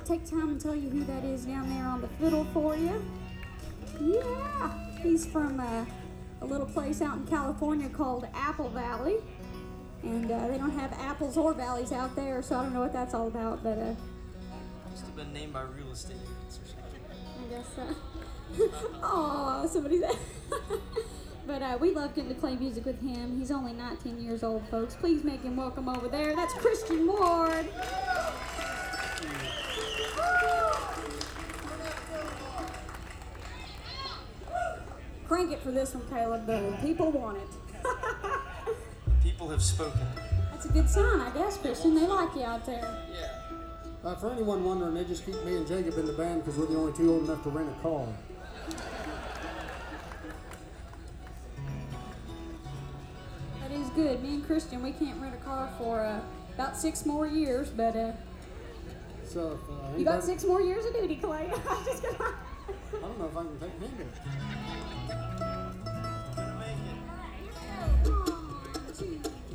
take time and tell you who that is down there on the fiddle for you. Yeah, he's from a little place out in California called Apple Valley. And they don't have apples or valleys out there, so I don't know what that's all about, but Must have been named by real estate agents or something. I guess so. Oh, somebody said. But we love getting to play music with him. He's only 19 years old, folks. Please make him welcome over there. That's Christian Ward. Crank it for this one, Caleb. The people want it. People have spoken. That's a good sign, I guess, Christian. They like you out there. Yeah. For anyone wondering, they just keep me and Jacob in the band because we're the only two old enough to rent a car. That is good. Me and Christian, we can't rent a car for about 6 more years, but So if, you got 6 more years of duty, Clay. I'm just gonna... I don't know if I can take him.